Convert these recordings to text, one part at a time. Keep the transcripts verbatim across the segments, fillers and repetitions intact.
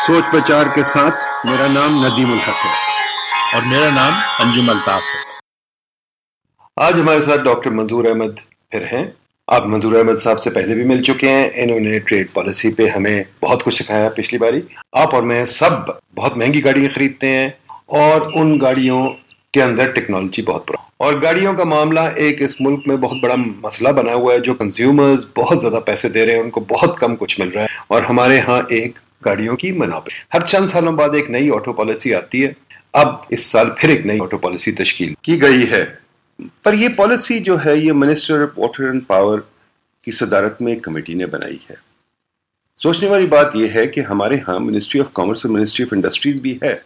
سوچ پرچار کے ساتھ میرا نام ندیم الحق ہے اور میرا نام انجم الطاف ہے۔ آج ہمارے ساتھ ڈاکٹر منظور احمد پھر ہیں۔ آپ منظور احمد صاحب سے پہلے بھی مل چکے ہیں، انہوں نے ٹریڈ پالیسی پہ ہمیں بہت کچھ سکھایا پچھلی باری۔ آپ اور میں سب بہت مہنگی گاڑیاں خریدتے ہیں اور ان گاڑیوں کے اندر ٹیکنالوجی بہت پرا اور گاڑیوں کا معاملہ ایک اس ملک میں بہت بڑا مسئلہ بنا ہوا ہے۔ جو کنزیومرز بہت زیادہ پیسے دے رہے ہیں ان کو بہت کم کچھ مل رہا ہے، اور ہمارے ہاں ایک گاڑیوں کی منابع ہر چند سالوں بعد ایک نئی آٹو پالیسی آتی ہے۔ اب اس سال پھر ایک نئی آٹو پالیسی تشکیل کی گئی ہے، پر یہ پالیسی جو ہے یہ minister of water and power کی صدارت میں ایک کمیٹی نے بنائی ہے۔ سوچنے والی بات یہ ہے کہ ہمارے ہاں منسٹری آف کامرس اور منسٹری آف انڈسٹریز بھی ہے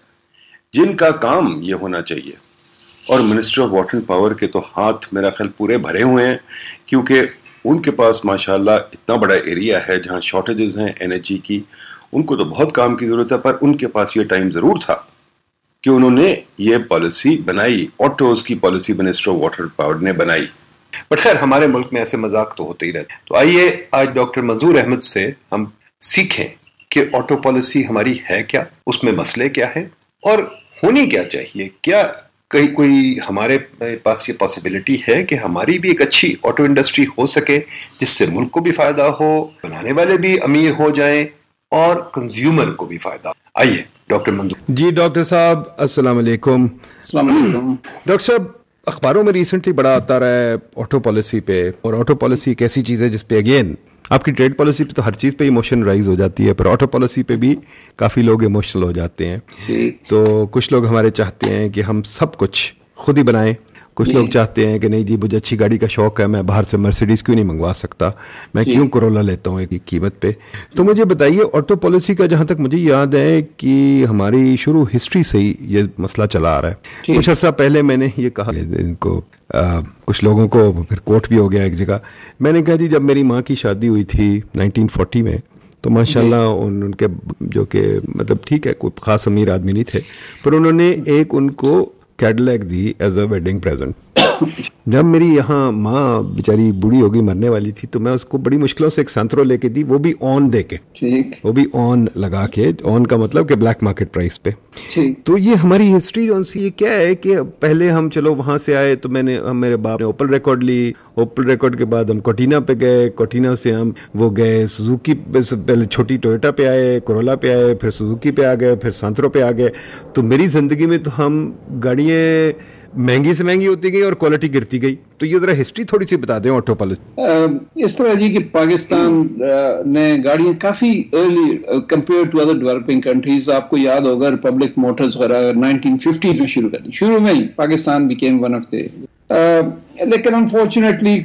جن کا کام یہ ہونا چاہیے، اور ministry of water and power کے تو ہاتھ میرا خیال پورے بھرے ہوئے ہیں، کیونکہ ان کے پاس ماشاءاللہ اتنا بڑا ایریا ہے جہاں شارٹیجز ہیں انرجی کی، ان کو تو بہت کام کی ضرورت ہے، پر ان کے پاس یہ ٹائم ضرور تھا کہ انہوں نے یہ پالیسی بنائی، آٹوز کی policy minister of water and power نے بنائی۔ بٹ خیر ہمارے ملک میں ایسے مذاق تو ہوتے ہی رہتے ہیں۔ تو آئیے آج ڈاکٹر منظور احمد سے ہم سیکھیں کہ آٹو پالیسی ہماری ہے کیا، اس میں مسئلے کیا ہیں اور ہونی کیا چاہیے۔ کیا کہیں کوئی ہمارے پاس یہ پاسبلٹی ہے کہ ہماری بھی ایک اچھی آٹو انڈسٹری ہو سکے جس سے ملک کو بھی فائدہ ہو، بنانے والے بھی امیر ہو جائیں اور کنزیومر کو بھی فائدہ۔ آئیے ڈاکٹر منظور۔ جی ڈاکٹر صاحب السلام علیکم۔ السلام علیکم ڈاکٹر صاحب، اخباروں میں ریسنٹلی بڑا آتا رہا ہے آٹو پالیسی پہ، اور آٹو پالیسی ایک ایسی چیز ہے جس پہ اگین آپ کی ٹریڈ پالیسی پہ تو ہر چیز پہ ایموشن رائز ہو جاتی ہے، پر آٹو پالیسی پہ بھی کافی لوگ ایموشنل ہو جاتے ہیں۔ تو کچھ لوگ ہمارے چاہتے ہیں کہ ہم سب کچھ خود ہی بنائیں، کچھ لوگ چاہتے ہیں کہ نہیں جی مجھے اچھی گاڑی کا شوق ہے، میں باہر سے مرسیڈیز کیوں نہیں منگوا سکتا، میں کیوں کرولا لیتا ہوں ایک قیمت پہ۔ تو مجھے بتائیے آٹو پالیسی کا جہاں تک مجھے یاد ہے کہ ہماری شروع ہسٹری سے ہی یہ مسئلہ چلا آ رہا ہے۔ کچھ عرصہ پہلے میں نے یہ کہا ان کو آ, کچھ لوگوں کو پھر کوٹ بھی ہو گیا ایک جگہ، میں نے کہا جی جب میری ماں کی شادی ہوئی تھی نائنٹین فورٹی میں تو ماشاءاللہ ان ان کے جو کہ مطلب ٹھیک ہے کوئی خاص امیر آدمی نہیں تھے، پر انہوں نے ایک ان کو کیڈلیک دی ایز اے ویڈنگ پریزنٹ۔ جب میری یہاں ماں بیچاری بوڑھی ہوگی مرنے والی تھی تو میں اس کو بڑی مشکلوں سے ایک سینترو لے کے دی، وہ بھی آن دے کے، وہ بھی آن لگا کے، آن کا مطلب کہ بلیک مارکیٹ پرائس پہ۔ تو یہ ہماری ہسٹری جو سی یہ کیا ہے کہ پہلے ہم چلو وہاں سے آئے تو میں نے میرے باپ نے اوپل ریکارڈ لی، اوپل ریکارڈ کے بعد ہم کوٹینا پہ گئے، کوٹینا سے ہم وہ گئے سوزوکی پہ، پہلے چھوٹی ٹویوٹا پہ آئے، کرولا پہ آئے، پھر سوزوکی پہ آ گئے، پھر سانترو پہ آ گئے۔ تو میری زندگی میں تو ہم گاڑیاں مہنگی سے مہنگی ہوتی گئی اور کوالٹی گرتی گئی۔ تو یہ ذرا ہسٹری تھوڑی سی بتا دیں آٹو پالیسی۔ اس طرح جی کہ پاکستان نے گاڑیاں کافی early compare to other developing countries, آپ کو یاد ہوگا ریپبلک موٹرز وغیرہ نائنٹین ففٹیز میں شروع کر دی، شروع میں ہی Pakistan became one of the, لیکن انفارچونیٹلی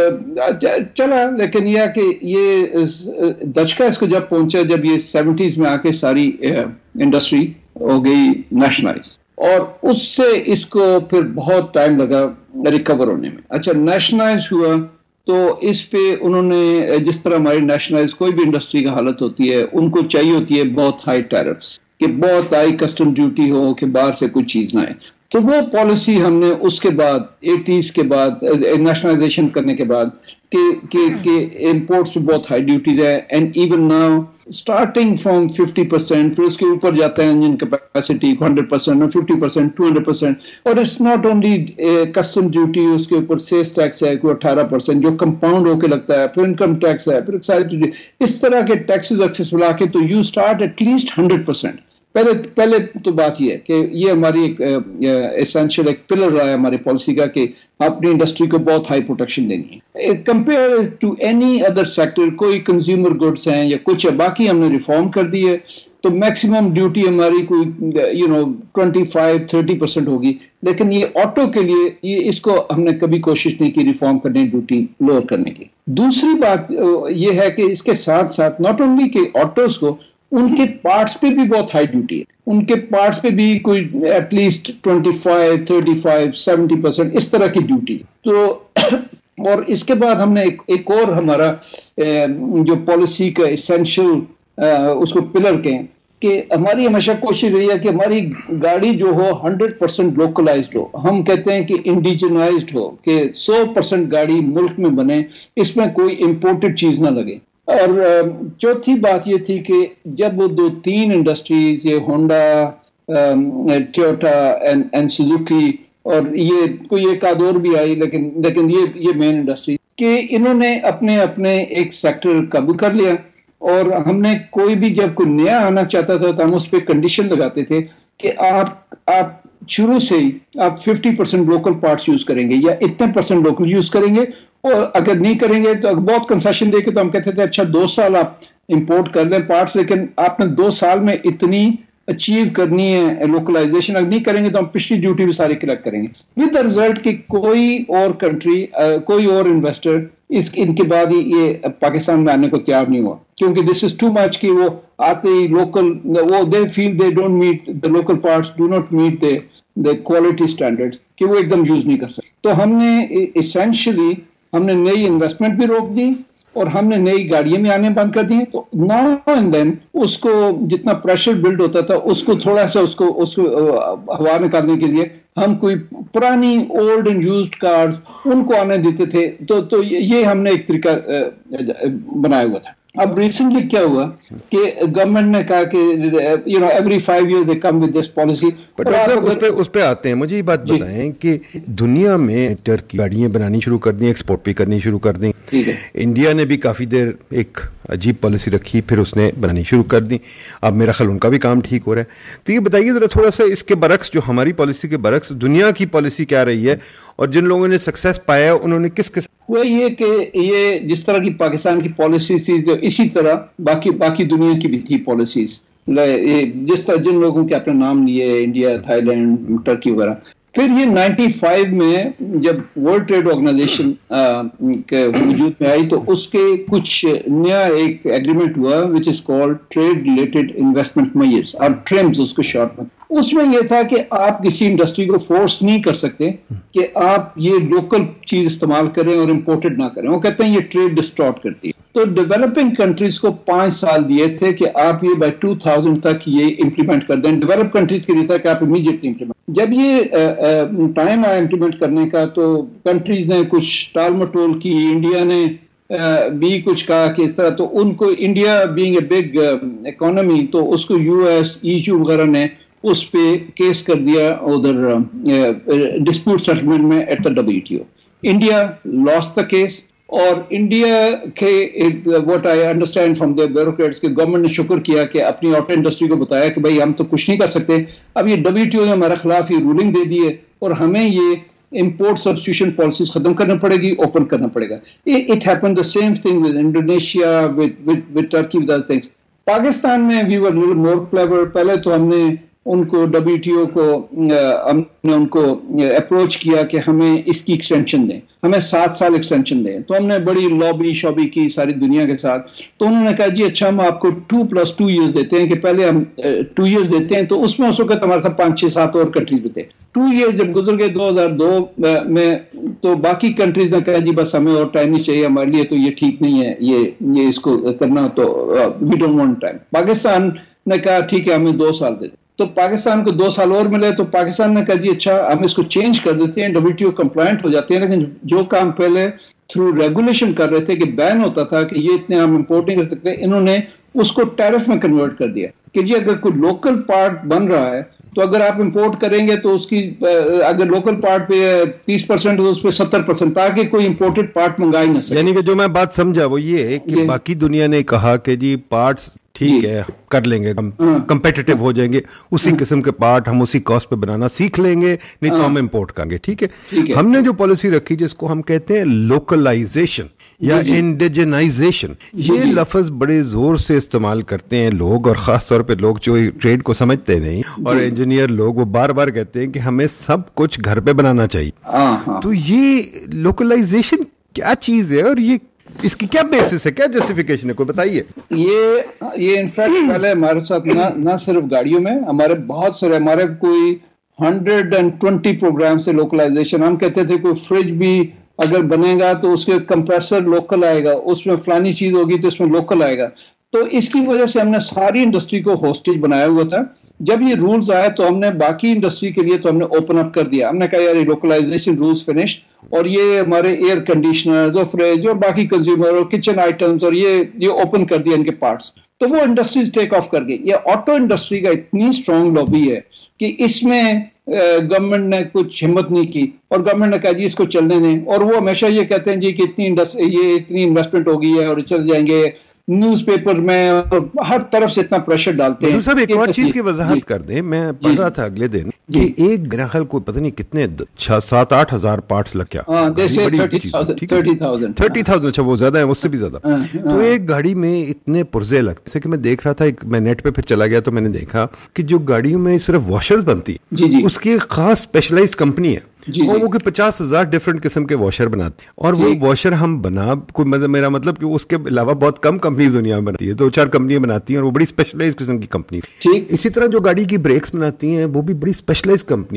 چلا، لیکن یہ کہ یہ دھچکا اس کو جب پہنچا جب یہ سیونٹیز میں آ کے ساری انڈسٹری ہو گئی نیشنلائز، اور اس سے اس کو پھر بہت ٹائم لگا ریکور ہونے میں۔ اچھا نیشنلائز ہوا تو اس پہ انہوں نے جس طرح ہماری نیشنلائز کوئی بھی انڈسٹری کا حالت ہوتی ہے، ان کو چاہیے ہوتی ہے بہت ہائی ٹیرفس، کہ بہت ہائی کسٹم ڈیوٹی ہو کہ باہر سے کوئی چیز نہ آئے۔ تو وہ پالیسی ہم نے اس کے بعد ایٹیز کے بعد نیشنلائزیشن کرنے کے بعد کہ کہ کہ امپورٹس پہ بہت ہائی ڈیوٹیز ہے، and even now starting from fifty percent, پھر اس کے اوپر جاتا ہے انجن کیپیسٹی ہنڈریڈ پرسینٹ اور fifty percent two hundred percent, اور it's not only custom duty, اس کے اوپر سیلس ٹیکس ہے کوئی اٹھارہ پرسینٹ جو کمپاؤنڈ ہو کے لگتا ہے، پھر انکم ٹیکس ہے، پھر ایکسائز ڈیوٹی، اس طرح کے ٹیکسز ایکسس ملا کے تو you start at least hundred percent. پہلے پہلے تو بات یہ ہے کہ یہ ہماری ایک ایسینشیل ایک پلر رہا ہے ہماری پالیسی کا کہ اپنی انڈسٹری کو بہت ہائی پروٹیکشن دینی ہے compare to any other sector. کوئی کنزیومر گڈس ہیں یا کچھ ہے، باقی ہم نے ریفارم کر دی ہے، تو میکسیمم ڈیوٹی ہماری کوئی you know twenty five thirty percent ہوگی، لیکن یہ آٹو کے لیے یہ اس کو ہم نے کبھی کوشش نہیں کی ریفارم کرنے، ڈیوٹی لوور کرنے کی۔ دوسری بات یہ ہے کہ اس کے ساتھ ساتھ ناٹ اونلی کہ آٹوز کو، ان کے پارٹس پہ بھی بہت ہائی ڈیوٹی ہے، ان کے پارٹس پہ بھی کوئی at least twenty five thirty five seventy percent اس طرح کی ڈیوٹی۔ تو اور اس کے بعد ہم نے ایک, ایک اور ہمارا جو پالیسی کا اسینشل اس کو پلر کہیں کہ ہماری ہمیشہ کوشش رہی ہے کہ ہماری گاڑی جو ہو ہنڈریڈ پرسینٹ لوکلائزڈ ہو، ہم کہتے ہیں کہ انڈیجنائزڈ ہو، کہ سو پرسینٹ گاڑی ملک میں بنے، اس میں کوئی امپورٹڈ چیز نہ لگے۔ اور چوتھی بات یہ تھی کہ جب وہ دو تین انڈسٹریز یہ ہونڈا ٹویوٹا اینڈ سوزوکی اور یہ کوئی ایک آدھ اور بھی آئی لیکن لیکن یہ یہ مین انڈسٹری کہ انہوں نے اپنے اپنے ایک سیکٹر قابو کر لیا. اور ہم نے کوئی بھی جب کوئی نیا آنا چاہتا تھا تو ہم اس پہ کنڈیشن لگاتے تھے کہ آپ آپ شروع سے ہی آپ fifty percent local parts use کریں گے یا اتنے پرسینٹ لوکل یوز کریں گے, اور اگر نہیں کریں گے تو بہت کنسیشن دے کے تو ہم کہتے تھے اچھا دو سال آپ امپورٹ کر لیں پارٹس, لیکن آپ نے دو سال میں اتنی اچیو کرنی ہے لوکلائزیشن, اگر نہیں کریں گے تو ہم پچھلی ڈیوٹی بھی ساری کلیکٹ کریں گے ود دا ریزلٹ کہ کوئی اور کنٹری کوئی اور انویسٹر اس ان کے بعد یہ پاکستان میں آنے کو تیار نہیں ہوا, کیونکہ دس از ٹو مچ کہ وہ آتے ہی لوکل وہ they feel they don't meet the local parts do not meet they the quality standard کہ وہ ایک دم یوز نہیں کر سکتے. تو ہم نے ایسینشلی ہم نے نئی انویسٹمنٹ بھی روک دی اور ہم نے نئی گاڑیاں بھی آنے بند کر دی. تو ناؤ اینڈ دین اس کو جتنا پریشر بلڈ ہوتا تھا اس کو تھوڑا سا اس کو اس کو ہوا نکالنے کے لیے ہم کوئی پرانی اولڈ اینڈ یوزڈ کارز ان کو آنے دیتے تھے. تو تو یہ ہم نے ایک طریقہ بنایا ہوا تھا. اب ریسنٹلی کیا ہوا کہ گورنمنٹ نے کہا کہ you know every five year they come with this policy. اس پہ اس پہ آتے ہیں. مجھے یہ بات بتائیں کہ دنیا میں ٹرکی گاڑیاں بنانی شروع کر دیں, ایکسپورٹ بھی کرنی شروع کر دیں. انڈیا نے بھی کافی دیر ایک عجیب پالیسی رکھی, پھر اس نے بنانی شروع کر دی. اب میرا خیال ان کا بھی کام ٹھیک ہو رہا ہے. تو یہ بتائیے ذرا تھوڑا سا اس کے برعکس, جو ہماری پالیسی کے برعکس دنیا کی پالیسی کیا رہی ہے, اور جن لوگوں نے سکسیس پایا انہوں نے کس کس وہ یہ کہ یہ جس طرح کی پاکستان کی پالیسیز تھی جو اسی طرح باقی باقی دنیا کی بھی تھی پالیسیز. جس طرح جن لوگوں کے اپنے نام لیے انڈیا, تھائی لینڈ, ٹرکی وغیرہ. پھر یہ نائنٹی فائیو میں جب ورلڈ ٹریڈ آرگنائزیشن کے وجود میں آئی تو اس کے کچھ نیا ایک ایگریمنٹ ہوا which is called trade related investment measures اور ٹریمز اس کو شارٹ میں. اس میں یہ تھا کہ آپ کسی انڈسٹری کو فورس نہیں کر سکتے کہ آپ یہ لوکل چیز استعمال کریں اور امپورٹڈ نہ کریں. وہ کہتے ہیں یہ ٹریڈ ڈسٹارٹ کرتی ہے. تو ڈیولپنگ کنٹریز کو پانچ سال دیے تھے کہ آپ یہ بائی ٹو تھاؤزینڈ تک یہ امپلیمنٹ کر دیں. ڈیولپ کنٹریز کے لیے تھا کہ آپ امیڈیٹلی امپلیمنٹ. جب یہ ٹائم آیا امپلیمنٹ کرنے کا تو کنٹریز نے کچھ ٹال مٹول کی, انڈیا نے بھی کچھ کہا کہ اس طرح. تو ان کو India being a big economy تو اس کو یو ایس ای یو وغیرہ نے اس پہ کیس کر دیا ادھر ڈسپیوٹ سیٹلمنٹ میں at the W T O. India lost the case. اور انڈیا کے what I understand from the bureaucrats کہ گورنمنٹ نے شکر کیا کہ اپنی آٹو انڈسٹری کو بتایا کہ بھائی ہم تو کچھ نہیں کر سکتے, اب یہ ڈبلیو ٹی او نے ہمارے خلاف یہ رولنگ دے دی ہے اور ہمیں یہ امپورٹ سبسٹیوشن پالیسیز ختم کرنا پڑے گی, اوپن کرنا پڑے گا. It happen the same thing with Indonesia, with Turkey, with other things. Pakistan میں we were little more clever. پہلے تو ہم نے ان کو ڈبلیو ٹی او کو ہم نے ان کو اپروچ کیا کہ ہمیں اس کی ایکسٹینشن دیں, ہمیں سات سال ایکسٹینشن دیں. تو ہم نے بڑی لابی شابی کی ساری دنیا کے ساتھ. تو انہوں نے کہا جی اچھا ہم آپ کو ٹو پلس ٹو ایئرز دیتے ہیں کہ پہلے ہم ٹو ایئرز دیتے ہیں. تو اس میں اس وقت ہمارے ساتھ پانچ چھ سات اور کنٹریز بھی تھے. ٹو ایئرز جب گزر گئے دو ہزار دو میں تو باقی کنٹریز نے کہا جی بس ہمیں اور ٹائم نہیں چاہیے, ہمارے لیے تو یہ ٹھیک نہیں ہے یہ یہ اس کو کرنا, تو we don't want time. Pakistan نے کہا ٹھیک ہے ہمیں دو سال دے دیں. تو پاکستان کو دو سال اور ملے. تو پاکستان نے کہا جی اچھا ہم اس کو چینج کر دیتے ہیں, ڈبلیو ٹی او کمپلائنٹ ہو جاتے ہیں. لیکن جو کام پہلے تھرو ریگولیشن کر رہے تھے کہ بین ہوتا تھا کہ یہ اتنے ہم امپورٹ نہیں کر سکتے, انہوں نے اس کو ٹیرف میں کنورٹ کر دیا کہ جی اگر کوئی لوکل پارٹ بن رہا ہے تو اگر آپ امپورٹ کریں گے تو اس کی اگر لوکل پارٹ پہ تیس پرسینٹ تو اس پہ ستر پرسینٹ, تاکہ کوئی امپورٹڈ پارٹ منگائی نہ سکے. یعنی کہ جو میں بات سمجھا وہ یہ ہے کہ باقی دنیا نے کہا کہ جی پارٹس ٹھیک ہے کر لیں گے, ہم کمپیٹیٹو ہو جائیں گے, اسی قسم کے پارٹ ہم اسی کاسٹ پہ بنانا سیکھ لیں گے, نہیں تو ہم امپورٹ کریں گے. ٹھیک ہے, ہم نے جو پالیسی رکھی جس کو ہم کہتے ہیں لوکلائزیشن یا انڈیجنائزیشن, یہ لفظ بڑے زور سے استعمال کرتے ہیں لوگ, اور خاص طور پہ لوگ جو ٹریڈ کو سمجھتے نہیں اور انجینئر لوگ, وہ بار بار کہتے ہیں کہ ہمیں سب کچھ گھر پہ بنانا چاہیے. تو یہ لوکلائزیشن کیا چیز ہے اور یہ اس کی کیا بیسس ہے, کیا جسٹیفیکیشن ہے, کوئی بتائیے. یہ یہ انفیکٹ پہلے ہمارے ساتھ نہ نہ صرف گاڑیوں میں, ہمارے بہت سارے ہمارے کوئی ہنڈریڈ اینڈ ٹوینٹی پروگرام سے لوکلائزیشن. ہم کہتے تھے کوئی فریج بھی اگر بنے گا تو اس کے کمپریسر لوکل آئے گا, اس میں فلانی چیز ہوگی تو اس میں لوکل آئے گا. تو اس کی وجہ سے ہم نے ساری انڈسٹری کو ہوسٹیج بنایا ہوا تھا. جب یہ رولز آئے تو ہم نے باقی انڈسٹری کے لیے تو ہم نے اوپن اپ کر دیا. ہم نے کہا یار یہ لوکلائزیشن رولز فنشڈ, اور یہ ہمارے ایئر کنڈیشنرز اور فریج اور باقی کنزیومر اور کچن آئٹمس اور یہ یہ اوپن کر دیا ان کے پارٹس, تو وہ انڈسٹریز ٹیک آف کر گئی. یہ آٹو انڈسٹری کا اتنی اسٹرانگ لابی ہے کہ اس میں گورنمنٹ نے کچھ ہمت نہیں کی, اور گورنمنٹ نے کہا جی اس کو چلنے دیں, اور وہ ہمیشہ یہ کہتے ہیں جی کہ اتنی یہ اتنی انویسٹمنٹ ہو گئی ہے اور چل جائیں گے. نیوز پیپر میں ہر طرف سے اتنا پریشر ڈالتے ہیں. صاحب ایک اور چیز کی وضاحت کر دیں, میں پڑھ رہا تھا اگلے دن کہ ایک میرا خیال کوئی پتہ نہیں کتنے سات آٹھ ہزار پارٹس لگ کیا تھرٹی تھاؤزینڈ اچھا وہ زیادہ ہے, اس سے بھی زیادہ. تو ایک گاڑی میں اتنے پرزے لگتے, جیسے کہ میں دیکھ رہا تھا, میں نیٹ پہ پھر چلا گیا تو میں نے دیکھا کہ جو گاڑیوں میں صرف واشرز بنتی اس کی ایک خاص اسپیشلائزڈ کمپنی ہے, اور وہ پچاس ہزار ڈفرنٹ قسم کے واشر بناتے ہیں, اور وہ واشر ہم بنا کوئی میرا مطلب کہ اس کے علاوہ بہت کم کمپنیز دنیا میں بناتی ہے, دو چار کمپنیاں بناتی ہیں, اور وہ بڑی اسپیشلائز قسم کی کمپنی. اسی طرح جو گاڑی کی بریکس بناتی ہیں وہ بھی بڑی اسپیشلائز کمپنی,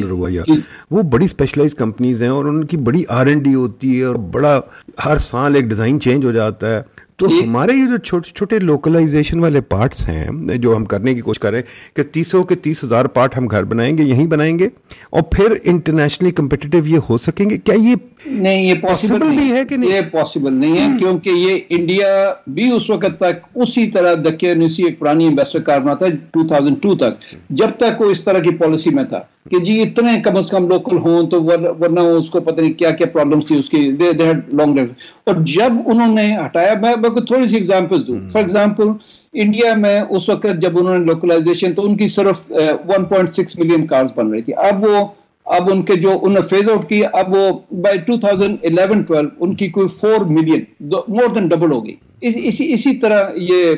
وہ بڑی اسپیشلائز کمپنیز ہیں, اور ان کی بڑی آر این ڈی ہوتی ہے, اور بڑا ہر سال ایک ڈیزائن چینج ہو جاتا ہے. تو ہمارے یہ جو چھوٹے چھوٹے لوکلائزیشن والے پارٹس ہیں جو ہم کرنے کی کوشش کر رہے ہیں کہ تیسوں کے تیس ہزار پارٹ ہم گھر بنائیں گے, یہیں بنائیں گے, اور پھر انٹرنیشنلی کمپیٹیٹو یہ ہو سکیں گے, کیا یہ نہیں یہ پاسبل بھی ہے کہ نہیں؟ یہ پاسبل نہیں ہے, کیونکہ یہ انڈیا بھی اس وقت تک اسی طرح دکے نسی ایک پرانی انویسٹر کار بنا تھا دو ہزار دو تک, جب تک وہ اس طرح کی پالیسی میں تھا کہ جی اتنے کم از کم لوکل ہوں, تو ورنہ اس کو پتہ نہیں کیا کیا پرابلمس تھی اس کی, they they had long life. اور جب انہوں نے ہٹایا, میں کو تھوڑی سی ایگزامپل دوں. فار ایگزامپل انڈیا میں اس وقت جب انہوں نے لوکلائزیشن, تو ان کی صرف one point six million cars بن رہی تھی. اب وہ اب ان کے جو انہوں نے فیز آؤٹ کی, اب وہ by two thousand eleven twelve ان کی کوئی four million, more than double ہو گئی. اسی اسی طرح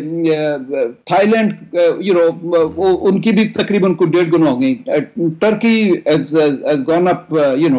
یہ تھائی لینڈ یو نو ان کی بھی تقریباً کوئی ڈیڑھ گنا ہو گئی. Turkey gone up you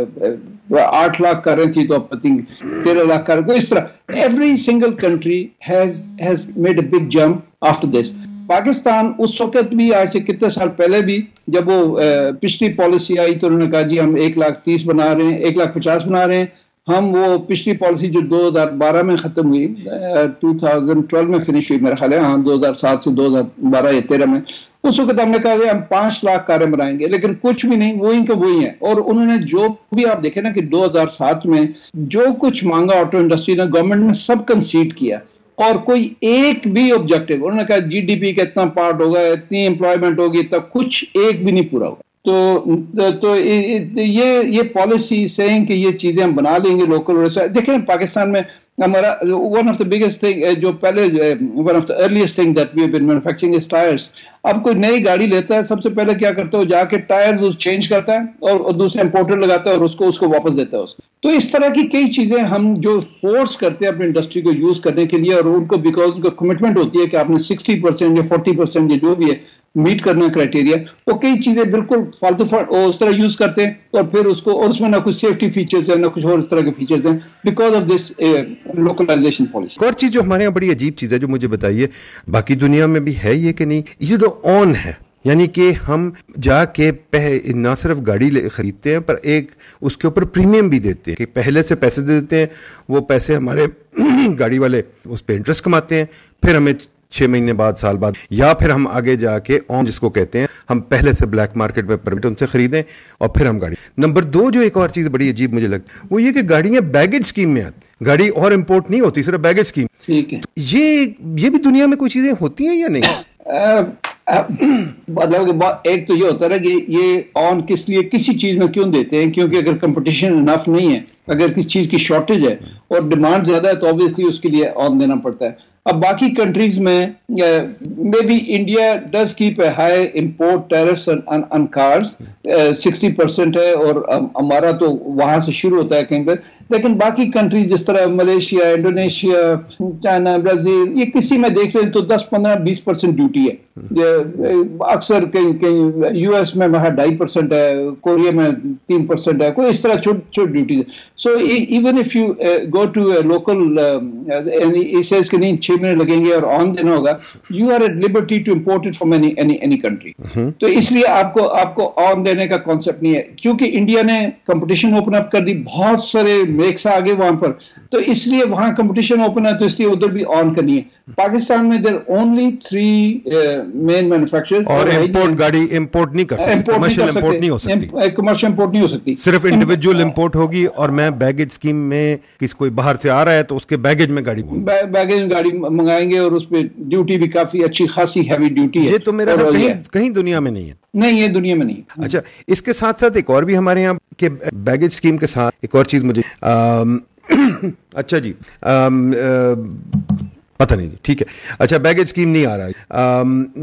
know آٹھ لاکھ کر رہی تھی تو اب تیرہ لاکھ کر رہے. اس طرح every single country has has made a big jump after this. Pakistan اس وقت بھی آج سے کتنے سال پہلے بھی جب وہ پچھلی پالیسی آئی تو انہوں نے کہا جی ہم ایک لاکھ تیس بنا رہے ہیں, ایک لاکھ پچاس بنا رہے ہیں. ہم وہ پچھلی پالیسی جو دو ہزار بارہ میں ختم ہوئی, ٹو تھاؤزینڈ ٹویلو میں فنش ہوئی میرا خیال ہے, ہاں دو ہزار سات سے دو ہزار بارہ یا تیرہ میں, اس وقت ہم نے کہا ہم پانچ لاکھ کاریں بنائیں گے, لیکن کچھ بھی نہیں, وہی کہ وہی ہیں. اور انہوں نے جو بھی آپ دیکھیں نا کہ دو ہزار سات میں جو کچھ مانگا آٹو انڈسٹری نے, گورنمنٹ نے سب کنسیڈ کیا, اور کوئی ایک بھی آبجیکٹو, انہوں نے کہا جی ڈی پی کا اتنا پارٹ ہوگا, اتنی امپلائمنٹ ہوگی, اتنا کچھ ایک بھی نہیں پورا ہوگا. تو تو یہ یہ پالیسی سینگ کہ یہ چیزیں ہم بنا لیں گے لوکل. دیکھیں پاکستان میں ہمارا one of the biggest thing جو پہلے one of the earliest thing that we have been manufacturing is tyres. اب کوئی نئی گاڑی لیتا ہے, سب سے پہلے کیا کرتا ہے, جا کے ٹائرز چینج کرتا ہے اور دوسرے امپورٹر لگاتا ہے اور اس کو اس کو واپس دیتا ہے اس کو. تو اس طرح کی کئی چیزیں ہم جو فورس کرتے ہیں اپنی انڈسٹری کو یوز کرنے کے لیے, اور ان کو بیکاز ان کا کمٹمنٹ ہوتی ہے کہ آپ نے سکسٹی پرسینٹ یا فورٹی پرسینٹ جو بھی ہے میٹ کرنا کرائٹیریا, وہ کئی چیزیں بالکل فالتو اس طرح یوز کرتے ہیں, اور پھر اس کو, اور اس میں نہ کچھ سیفٹی فیچرز ہیں نہ کچھ اور اس طرح کے فیچرز ہیں because of this localisation policy. اور چیز جو ہمارے یہاں بڑی عجیب چیز ہے جو مجھے بتائیے, باقی دنیا میں بھی ہے یہ کہ نہیں, یہ جو آن ہے, یعنی کہ ہم جا کے نہ صرف گاڑی خریدتے ہیں پر ایک اس کے اوپر پریمیم بھی دیتے ہیں, کہ پہلے سے پیسے دے دیتے ہیں, وہ پیسے ہمارے گاڑی والے اس پہ انٹرسٹ کماتے ہیں, پھر ہمیں چھ مہینے بعد سال بعد, یا پھر ہم آگے جا کے آن جس کو کہتے ہیں ہم پہلے سے بلیک مارکیٹ میں پرمٹ ان سے خریدیں اور پھر ہم گاڑی. نمبر دو جو ایک اور چیز بڑی عجیب مجھے لگتی ہے وہ یہ کہ گاڑیاں بیگیج اسکیم میں آتی, گاڑی اور امپورٹ نہیں ہوتی, صرف بیگیج اسکیم. یہ یہ بھی دنیا میں کوئی چیزیں ہوتی ہیں یا نہیں؟ مطلب ایک تو یہ ہوتا ہے کہ یہ آن کس لیے کسی چیز میں کیوں دیتے ہیں, کیونکہ اگر کمپٹیشن انف نہیں ہے, اگر کسی چیز کی شارٹیج ہے اور ڈیمانڈ زیادہ ہے تو آبویسلی اس کے لیے آن دینا پڑتا ہے. اب باقی کنٹریز میں maybe India does keep a high import tariffs on cars, sixty percent ہے, اور ہمارا تو وہاں سے شروع ہوتا ہے کہیں پہ, لیکن باقی کنٹریز جس طرح ملیشیا, انڈونیشیا, چائنا, برازیل, یہ کسی میں دیکھ لیں تو دس پندرہ بیس پرسینٹ ڈیوٹی ہے. اکثر کہیں کہیں یو ایس میں وہاں ڈھائی پرسینٹ ہے, کوریا میں تین پرسینٹ ہے, کوئی اس طرح چھوٹی چھوٹی ڈیوٹیز ہے. So even if you go to a local says کہ نہیں چھ مہینے لگیں گے اور آن دینا ہوگا, you are at liberty to import it from any any any country. تو اس لیے آپ کو آپ کو آن دینے کا کانسیپٹ نہیں ہے, کیونکہ انڈیا نے کمپٹیشن اوپن اپ کر دی, بہت سارے میکس آ گئے وہاں پر, تو اس لیے وہاں کمپٹیشن اوپن ہے, تو اس لیے ادھر بھی آن کرنی ہے. پاکستان میں there only three main manufacturer, اور امپورٹ گاڑی امپورٹ نہیں کر سکتی, کمرشل امپورٹ نہیں ہو سکتی, کمرشل امپورٹ نہیں ہو سکتی, صرف انڈیویجول امپورٹ ہوگی. اور میں بیگیج اسکیم میں کس کوئی باہر سے آ رہا ہے تو اس کے بیگیج میں گاڑی بیگیج میں گاڑی منگائیں گے, اور اس پہ ڈیوٹی بھی کافی اچھی خاصی ہیوی ڈیوٹی ہے. یہ تو میرا کہیں دنیا میں نہیں ہے. نہیں, یہ دنیا میں نہیں. اچھا, اس کے ساتھ ساتھ ایک اور بھی ہمارے یہاں کہ بیگیج اسکیم کے ساتھ ایک اور چیز مجھے اچھا جی پتہ نہیں, ٹھیک ہے, اچھا بیگیج اسکیم نہیں آ رہا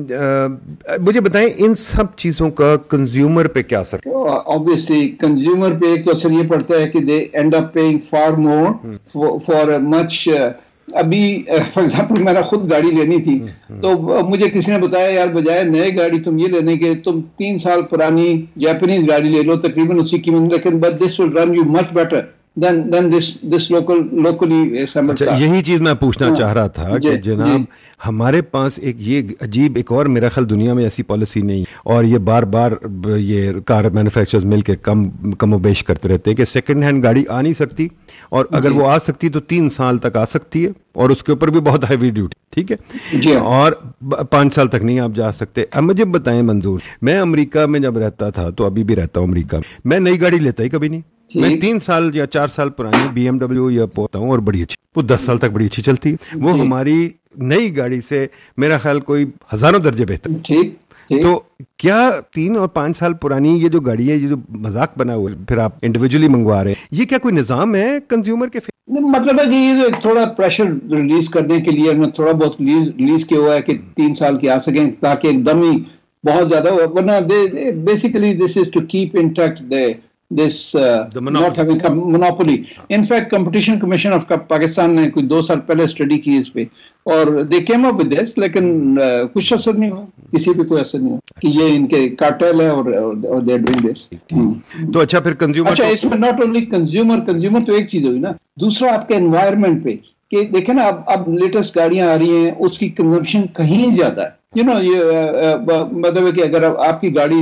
ہے, مجھے بتائیں ان سب چیزوں کا کنزیومر پہ کیا اثر؟ obviously کنزیومر پہ ایک تو اثر یہ پڑتا ہے کہ they end up paying far more for, for much. ابھی فار ایگزامپل میں نے خود گاڑی لینی تھی, تو مجھے کسی نے بتایا یار بجائے نئے گاڑی تم یہ لینے کے تم تین سال پرانی جاپنیز گاڑی لے لو تقریباً اسی قیمت, لیکن but this will run you much better than than this this local locally. اچھا, یہی چیز میں پوچھنا چاہ رہا تھا کہ جناب ہمارے پاس ایک یہ عجیب ایک اور میرا خیال دنیا میں ایسی پالیسی نہیں, اور یہ بار بار یہ کار مینوفیکچررز مل کے کم کم و بیش کرتے رہتے ہیں کہ سیکنڈ ہینڈ گاڑی آ نہیں سکتی, اور اگر وہ آ سکتی تو تین سال تک آ سکتی ہے, اور اس کے اوپر بھی بہت ہیوی ڈیوٹی, ٹھیک ہے, اور پانچ سال تک نہیں آپ جا سکتے. اب مجھے بتائیں منظور, میں امریکہ میں جب رہتا تھا, تو ابھی بھی رہتا ہوں امریکہ میں, میں نئی گاڑی لیتا ہی کبھی نہیں. میں تین سال یا چار سال پرانی بی ایم ڈبلیو یا پوتا ہوں, اور بڑی اچھی, وہ دس سال تک بڑی اچھی چلتی ہے. وہ ہماری نئی گاڑی سے میرا خیال کوئی ہزاروں درجے بہتر. ٹھیک, تو کیا تین اور پانچ سال پرانی یہ جو گاڑی ہے, یہ جو مذاق بنا ہوا ہے, پھر آپ انڈیویجولی منگوا رہے ہیں, یہ کیا کوئی نظام ہے کنزیومر کے؟ مطلب ہے کہ یہ جو تھوڑا پریشر ریلیز کرنے کے لیے ہم نے تھوڑا بہت ریلیز کیا ہوا ہے کہ تین سال کے آ سکیں, تاکہ ایک دم ہی بہت زیادہ ہو, ورنہ basically this is to keep intact the this uh, not having a monopoly. In fact, Competition Commission of Pakistan نے کوئی دو سال پہلے اسٹڈی کی اس پہ, اور they came up with this, لیکن uh, کچھ اثر نہیں ہوا, کسی پہ کوئی اثر نہیں ہوا کہ یہ ان کے کارٹل ہے, اور اور they are doing this. تو اچھا پھر کنزیومر, اچھا اس میں not only consumer کنزیومر تو ایک چیز ہوئی نا, دوسرا آپ کے انوائرمنٹ پہ کہ دیکھیں نا اب اب لیٹسٹ گاڑیاں آ رہی ہیں, اس کی کنزمپشن کہیں زیادہ ہے. یو نو یہ مطلب ہے کہ اگر آپ کی گاڑی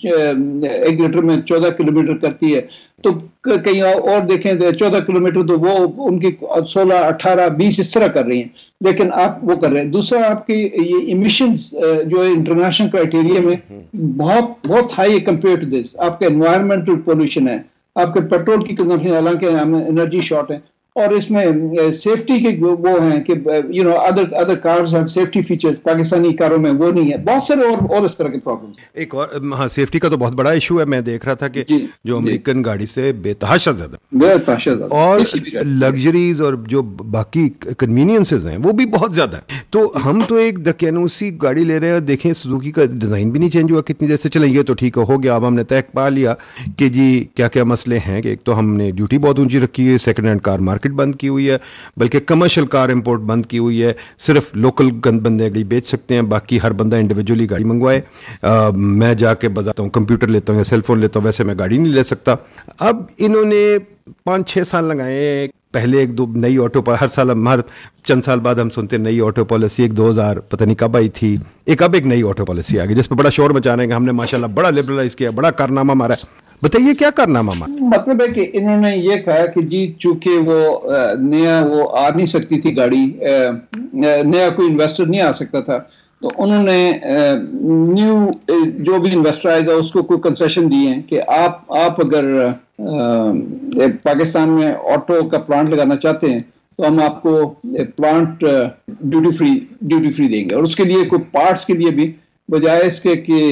ایک لیٹر میں چودہ کلو میٹر کرتی ہے, تو کہیں اور دیکھیں چودہ کلو میٹر تو وہ ان کی سولہ اٹھارہ بیس اس طرح کر رہی ہیں, لیکن آپ وہ کر رہے ہیں. دوسرا آپ کی یہ ایمیشنز جو ہے انٹرنیشنل کرائٹیریا میں بہت بہت ہائی کمپیئر ٹو دس. آپ کا انوائرمنٹل پولوشن ہے, آپ کے پیٹرول کی کنزمپشن, حالانکہ انرجی شارٹ ہے, اور اس میں سیفٹی کے وہ ہیں کہ you know other other cars have safety features, Pakistani کاروں میں وہ نہیں ہے. بہت سارے اور اور اس طرح کے پرابلمس. ایک اور ہاں, سیفٹی کا تو بہت بڑا ایشو ہے. میں دیکھ رہا تھا کہ جی, جو امریکن جی. گاڑی سے بے تحاشا زیادہ بے تحاشا زیادہ, اور لگژریز اور جو باقی کنوینئنسز ہیں وہ بھی بہت زیادہ ہیں. تو ہم تو ایک دقیانوسی گاڑی لے رہے ہیں, دیکھیں سوزوکی کا ڈیزائن بھی نہیں چینج ہوا کتنی دیر سے. چلیں یہ تو ٹھیک ہو گیا, اب ہم نے طے پا لیا کہ جی کیا کیا مسئلے ہیں. کہ ایک تو ہم نے ڈیوٹی بہت اونچی رکھی ہے, سیکنڈ ہینڈ کار مارکیٹ بند کی ہوئی ہے, بلکہ کمرشل کار امپورٹ بند کی ہوئی ہے, صرف لوکل گند بندے گاڑی بیچ سکتے ہیں, باقی ہر بندہ انڈیویجولی گاڑی منگوائے. میں جا کے بجاتا ہوں, کمپیوٹر لیتا ہوں یا سیل فون لیتا ہوں, ویسے میں گاڑی نہیں لے سکتا. اب انہوں نے پانچ چھ سال لگائے. پہلے ایک دو نئی آٹو, ہر سال ہر چند سال بعد ہم سنتے ہیں نئی آٹو پالیسی, ایک دو ہزار پتہ نہیں کب آئی تھی, ایک اب ایک نئی آٹو پالیسی آ گئی جس پہ بڑا شور مچا رہے ہیں کہ ہم نے ماشاءاللہ بڑا لبرلائز کیا, بڑا کارنامہ ہمارا. بتائیے کیا کارنامہ ہمارا؟ مطلب ہے کہ انہوں نے یہ کہا کہ جی چونکہ وہ نیا وہ آ نہیں سکتی تھی گاڑی, نیا کوئی انویسٹر نہیں آ سکتا تھا, تو انہوں نے نیو جو بھی انویسٹر آئے گا اس کو کوئی کنسیشن دی ہیں کہ آپ آپ اگر پاکستان میں آٹو کا پلانٹ لگانا چاہتے ہیں تو ہم آپ کو plant duty free duty free دیں گے, اور اس کے لیے کوئی پارٹس کے لیے بھی بجائے اس کے کہ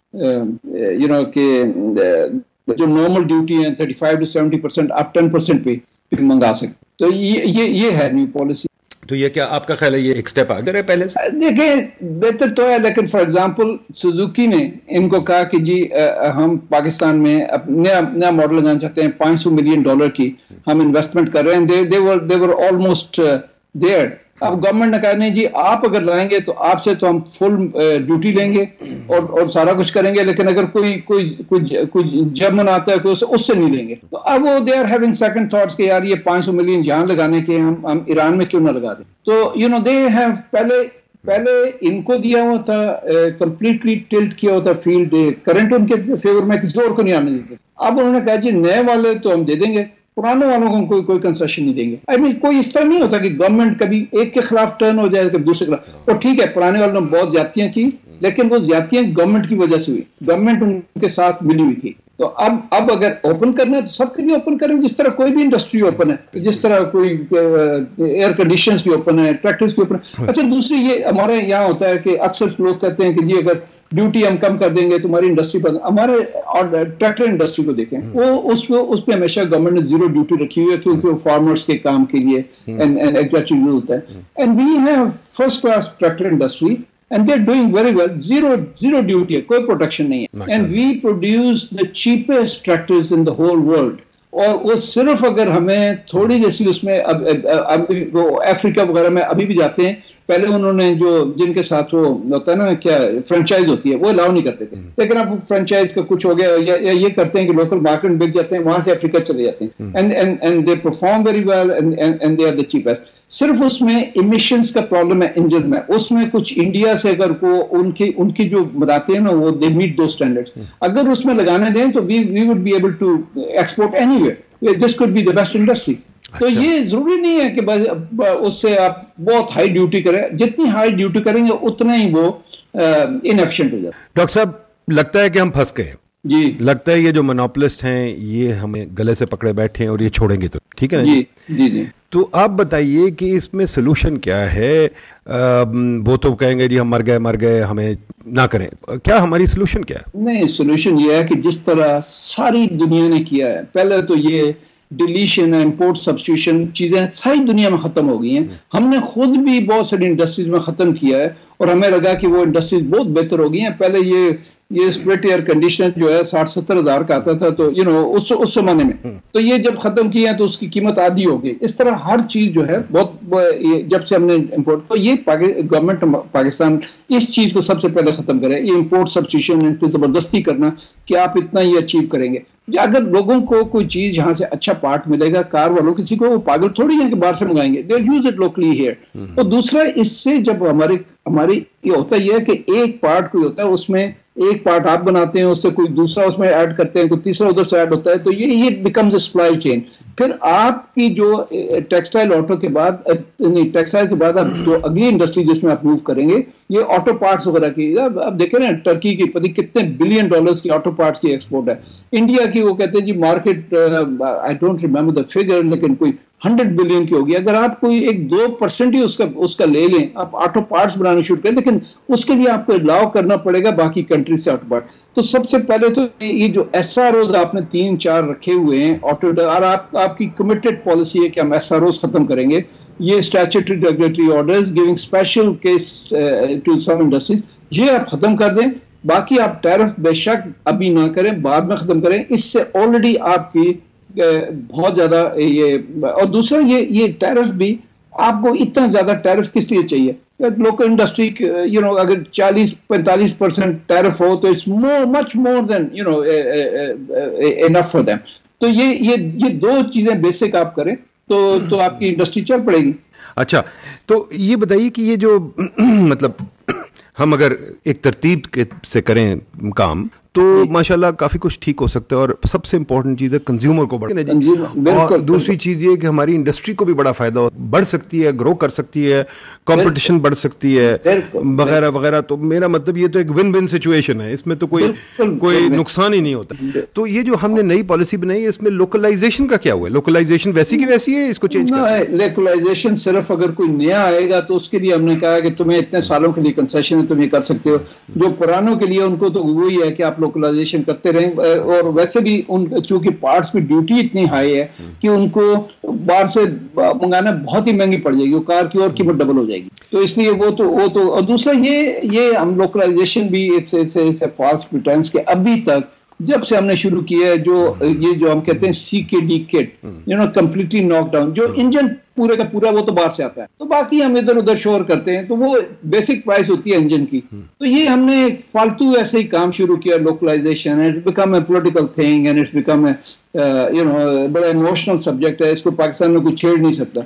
یو نو کہ جو نارمل ڈیوٹی ہیں thirty five to seventy percent آپ ٹین پرسینٹ پہ منگا سکتے. تو یہ یہ یہ ہے نیو پالیسی. تو یہ کیا آپ کا خیال ہے یہ ایک سٹیپ آگے ہے پہلے سے؟ دیکھیں بہتر تو ہے, لیکن فار ایگزامپل سوزوکی نے ان کو کہا کہ جی ہم پاکستان میں نیا نیا ماڈل لگانا چاہتے ہیں, پانچ سو ملین ڈالر کی ہم انویسٹمنٹ کر رہے ہیں. They were they were almost there. اب گورنمنٹ نے کہا نہیں جی آپ اگر لائیں گے تو آپ سے تو ہم فل ڈیوٹی لیں گے اور اور سارا کچھ کریں گے, لیکن اگر کوئی کوئی کوئی کوئی جرمن آتا ہے کوئی اس سے نہیں لیں گے. تو اب وہ they are having second thoughts کہ یار یہ پانچ سو ملین جہاں لگانے کے ہم ہم ایران میں کیوں نہ لگا دیں. تو یو نو دے ہیو پہلے پہلے ان کو دیا ہوا تھا, کمپلیٹلی ٹلٹ کیا ہوا تھا فیلڈ, کرنٹ ان کے فیور میں کسی اور کو نہیں آنے دیتے. اب انہوں نے کہا جی نئے والے تو ہم دے دیں گے, पुराने वालों को कोई कोई कंसेशन नहीं देंगे। आई I मीन mean, कोई इस तरह नहीं होता कि गवर्नमेंट कभी एक के खिलाफ टर्न हो जाए कभी दूसरे के खिलाफ। और ठीक है, पुराने वालों ने बहुत ज्यादतियां की, लेकिन वो ज्यादतियां गवर्नमेंट की वजह से हुई, गवर्नमेंट उनके साथ मिली हुई थी। तो अब अब अगर ओपन करना है तो सबके लिए ओपन करें, जिस तरह कोई भी इंडस्ट्री ओपन है, जिस तरह कोई एयर कंडीशनर्स भी ओपन है, ट्रैक्टर्स भी ओपन है। अच्छा, दूसरी ये हमारे यहाँ होता है कि अक्सर लोग कहते हैं कि जी अगर ड्यूटी हम कम कर देंगे तुम्हारी इंडस्ट्री पर, हमारे और ट्रैक्टर इंडस्ट्री को देखें, वो उस उस पर हमेशा गवर्नमेंट ने जीरो ड्यूटी रखी हुई है, क्योंकि वो फार्मर्स के काम के लिए एंड एंड एग्जैक्टली होता है। And we have first class tractor industry and they're doing very well. Zero zero duty है, कोई प्रोटेक्शन नहीं है। And we produce the cheapest tractors in the whole world. और वो सिर्फ अगर हमें थोड़ी जैसी उसमें अब, अब, अब वो अफ्रीका वगैरह में अभी भी जाते हैं, पहले उन्होंने जो जिनके साथ वो होता है ना क्या फ्रेंचाइज होती है वो अलाउ नहीं करते थे, लेकिन अब फ्रेंचाइज का कुछ हो गया या, या ये करते हैं कि लोकल मार्केट में बिक जाते हैं, वहां से अफ्रीका चले जाते हैं and and and they perform very well and and they are the cheapest. सिर्फ उसमें इमिशंस का प्रॉब्लम है इंजन में, उसमें कुछ इंडिया से अगर को उनकी उनकी जो बनाते हैं ना वो दे मीट दो स्टैंडर्ड्स, अगर उसमें लगाने दें तो we we would be able to export anywhere, this could be the best industry. तो ये जरूरी नहीं है कि बस उससे आप बहुत हाई ड्यूटी करें, जितनी हाई ड्यूटी करेंगे उतना ही वो इनएफिशिएंट हो जाए। डॉक्टर साहब, लगता है कि हम फंस गए जी, लगता है ये जो मोनोपोलिस्ट हैं ये हमें गले से पकड़े बैठे हैं और ये छोड़ेंगे तो ठीक है ना जी जी जी। तो आप बताइए कि इसमें सोल्यूशन क्या है? आ, वो तो कहेंगे जी हम मर गए मर गए हमें ना करें, क्या हमारी सोल्यूशन क्या है? नहीं, सोल्यूशन ये है कि जिस तरह सारी दुनिया ने किया है, पहले तो ये डिलीशन इंपोर्ट सब्स्टिट्यूशन चीजें सारी दुनिया में खत्म हो गई हैं, हमने खुद भी बहुत सारी इंडस्ट्रीज में खत्म किया है और हमें लगा कि वो इंडस्ट्रीज बहुत बेहतर हो गई हैं। पहले ये ये स्प्लिट एयर कंडीशनर जो है साठ सत्तर हजार का आता था, तो यू नो उस उस जमाने में, तो ये जब खत्म किया तो उसकी कीमत आधी हो गई। इस तरह हर चीज जो है बहुत, जब से हमने इम्पोर्ट, तो ये गवर्नमेंट पाकिस्तान इस चीज को सबसे पहले खत्म करे, ये इम्पोर्ट सब्स्टिट्यूशन पे जबरदस्ती करना कि आप इतना ही अचीव करेंगे। अगर लोगों को कोई चीज यहाँ से अच्छा पार्ट मिलेगा, कार वालों किसी को, वो पागल थोड़ी है कि बाहर से मंगाएंगे, they use it locally here. और दूसरा, इससे जब हमारे हमारी ये होता ही है कि एक पार्ट कोई होता है, उसमें एक पार्ट आप बनाते हैं, उससे कोई दूसरा उसमें ऐड करते हैं, कोई तीसरा उधर से ऐड होता है, तो ये ये बिकम्स अ सप्लाई चेन। फिर आपकी जो टेक्सटाइल ऑटो के बाद नहीं टेक्सटाइल के बाद आप जो अगली इंडस्ट्री जिसमें आप मूव करेंगे, ये ऑटो पार्ट्स वगैरह की, अब आप देखें ना टर्की की पता कितने बिलियन डॉलर्स की ऑटो पार्ट्स की एक्सपोर्ट है। इंडिया की वो कहते हैं जी market, I don't remember the figure, लेकिन कोई हंड्रेड बिलियन की होगी। अगर आप कोई एक दो परसेंट ही उसका उसका ले लें, आप ऑटो पार्ट्स बनाने शुरू करें, लेकिन उसके लिए आपको अलाउ करना पड़ेगा बाकी कंट्रीज से ऑटो पार्ट। तो सबसे पहले तो ये जो एस आर ओज आपने तीन चार रखे हुए हैं ऑटो, और आप आपकी कमिटेड पॉलिसी है कि हम एस आर ओज खत्म करेंगे, ये statutory regulatory orders giving special case to some industries, ये आप खत्म कर दें। बाकी आप टैरिफ बेशक अभी ना करें, बाद में खत्म करें, इससे ऑलरेडी आपकी बहुत ज्यादा ये। और दूसरा ये ये टैरिफ भी, आपको इतना ज्यादा टैरिफ किस लिए चाहिए? लोकल इंडस्ट्री यू नो अगर चालीस पैंतालीस परसेंट टैरिफ हो तो it's more much more than you know enough for them. तो ये ये ये दो चीजें बेसिक आप करें तो तो आपकी इंडस्ट्री चल पड़ेगी। अच्छा, तो ये बताइए कि ये जो मतलब हम अगर एक तरतीब के से करें काम तो माशाल्लाह काफी कुछ ठीक हो सकता है, और सबसे इंपॉर्टेंट चीज है कंज्यूमर को बढ़, और दूसरी चीज ये कि हमारी इंडस्ट्री को भी बड़ा फायदा हो, बढ़ सकती है, ग्रो कर सकती है, कंपटीशन बढ़ सकती है वगैरह वगैरह। तो मेरा मतलब ये तो एक विन विन सिचुएशन है, इसमें तो कोई कोई नुकसान ही नहीं होता। तो ये जो हमने नई पॉलिसी बनाई है इसमें लोकलाइजेशन का क्या हुआ? लोकलाइजेशन वैसी की वैसी है, इसको चेंज करना है? लोकलाइजेशन सिर्फ अगर कोई नया आएगा तो उसके लिए हमने कहा कि तुम्हें इतने सालों के लिए कंसेशन है, तुम ये कर सकते हो। जो पुरानों के लिए उनको तो वही है कि आप लोकलाइजेशन करते रहें, और वैसे भी उन चूंकि पार्ट्स की ड्यूटी इतनी हाई है कि उनको बाहर से मंगाना बहुत ही महंगी पड़ जाएगी, वो कार की और कीमत डबल हो जाएगी। तो इसलिए वो तो वो तो और दूसरा ये ये हम लोकलाइजेशन भी it's it's a false pretence के अभी तक जब से हमने शुरू किया है, जो ये जो हम कहते हैं C K D kit, you know completely knock down, जो इंजन پورے کا پورا وہ تو باہر سے آتا ہے, تو باقی ہم ادھر ادھر شور کرتے ہیں, تو وہ بیسک پرائس ہوتی ہے انجن کی. تو یہ ہم نے فالتو ایسے ہی کام شروع کیا, localisation, it's become a political thing and it's become a you know بڑا ایموشنل سبجیکٹ ہے, اس کو پاکستان میں کوئی چھیڑ نہیں سکتا.